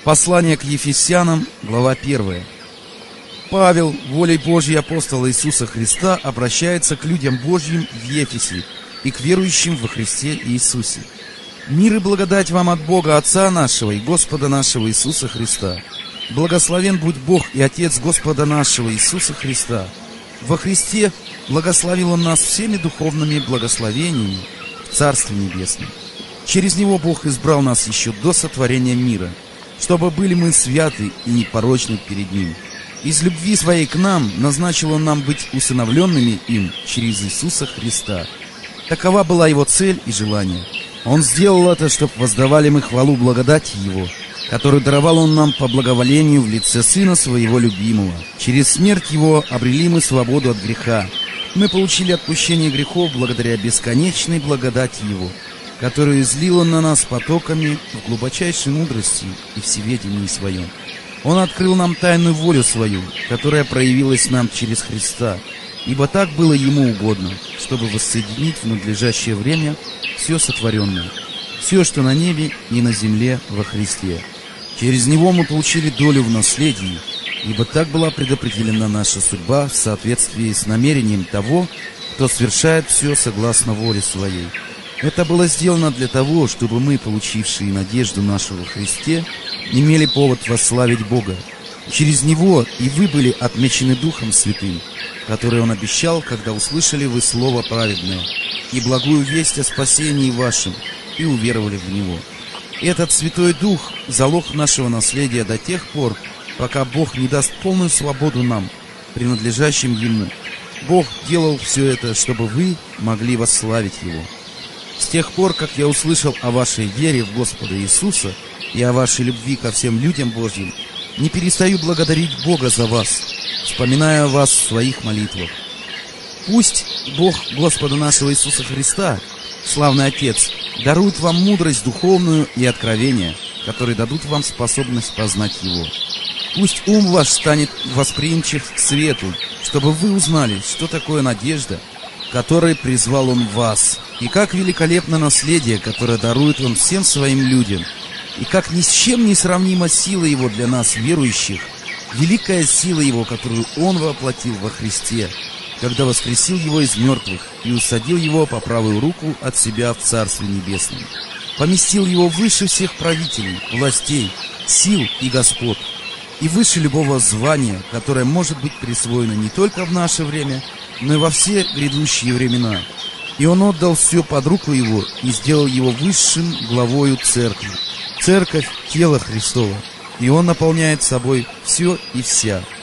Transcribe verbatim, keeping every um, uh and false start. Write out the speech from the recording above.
Послание к Ефесянам, глава первая. Павел, волей Божьей апостола Иисуса Христа, обращается к людям Божьим в Ефесе и к верующим во Христе Иисусе. Мир и благодать вам от Бога Отца нашего и Господа нашего Иисуса Христа. Благословен будь Бог и Отец Господа нашего Иисуса Христа. Во Христе благословил Он нас всеми духовными благословениями в Царстве Небесном. Через Него Бог избрал нас еще до сотворения мира, чтобы были мы святы и непорочны перед Ним. Из любви Своей к нам назначил Он нам быть усыновленными им через Иисуса Христа. Такова была Его цель и желание. Он сделал это, чтобы воздавали мы хвалу благодати Его, которую даровал Он нам по благоволению в лице Сына Своего любимого. Через смерть Его обрели мы свободу от греха. Мы получили отпущение грехов благодаря бесконечной благодати Его, которую излил Он на нас потоками в глубочайшей мудрости и всеведении Своем. Он открыл нам тайную волю Свою, которая проявилась нам через Христа, ибо так было Ему угодно, чтобы воссоединить в надлежащее время все сотворенное, все, что на небе и на земле во Христе. Через Него мы получили долю в наследии, ибо так была предопределена наша судьба в соответствии с намерением того, кто совершает все согласно воле Своей. Это было сделано для того, чтобы мы, получившие надежду нашу во Христе, имели повод восславить Бога. Через Него и вы были отмечены Духом Святым, который Он обещал, когда услышали вы Слово праведное и благую весть о спасении вашем, и уверовали в Него. Этот Святой Дух – залог нашего наследия до тех пор, пока Бог не даст полную свободу нам, принадлежащим Ему. Бог делал все это, чтобы вы могли восславить Его. С тех пор, как я услышал о вашей вере в Господа Иисуса и о вашей любви ко всем людям Божьим, не перестаю благодарить Бога за вас, вспоминая о вас в своих молитвах. Пусть Бог Господа нашего Иисуса Христа, славный Отец, дарует вам мудрость духовную и откровение, которые дадут вам способность познать Его. Пусть ум ваш станет восприимчив к свету, чтобы вы узнали, что такое надежда, которой призвал Он вас, и как великолепно наследие, которое дарует Он всем своим людям, и как ни с чем не сравнима сила Его для нас, верующих, великая сила Его, которую Он воплотил во Христе, когда воскресил Его из мертвых и усадил Его по правую руку от себя в Царстве Небесном, поместил Его выше всех правителей, властей, сил и господ, и выше любого звания, которое может быть присвоено не только в наше время, но и во все грядущие времена. И Он отдал все под руку Его и сделал Его высшим главою Церкви. Церковь – тело Христово, и Он наполняет собой все и вся.